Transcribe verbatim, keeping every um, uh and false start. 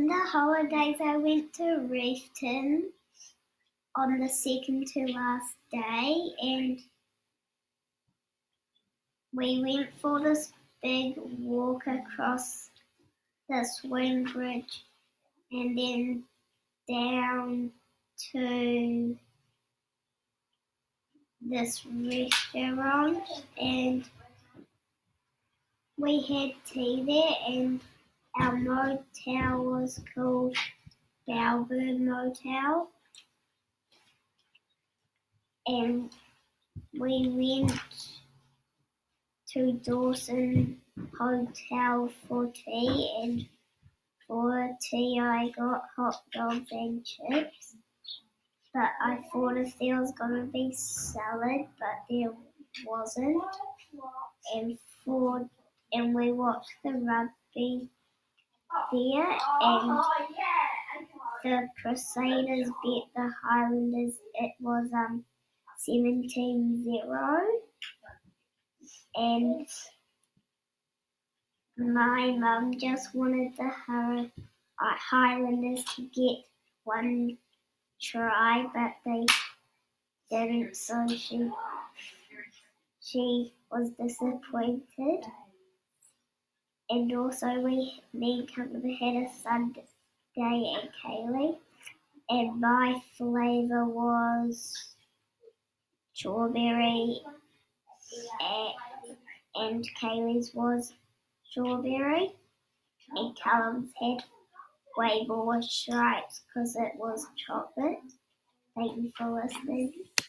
On the holidays, I went to Reefton on the second to last day, and we went for this big walk across the swing bridge and then down to this restaurant, and we had tea there, and our motel was called Bowerbird Motel, and we went to Dawson Hotel for tea, and for tea I got hot dogs and chips, but I thought if there was going to be salad, but there wasn't, and for and we watched the rugby there, and the Crusaders beat the Highlanders. It was um seventeen zero, and my mum just wanted the Highlanders to get one try, but they didn't, so she she was disappointed. And also we me and Cumberland had a Sunday at Kaylee, and my flavour was strawberry, and, and Kaylee's was strawberry, and Callum's had way more stripes because it was chocolate. Thank you for listening.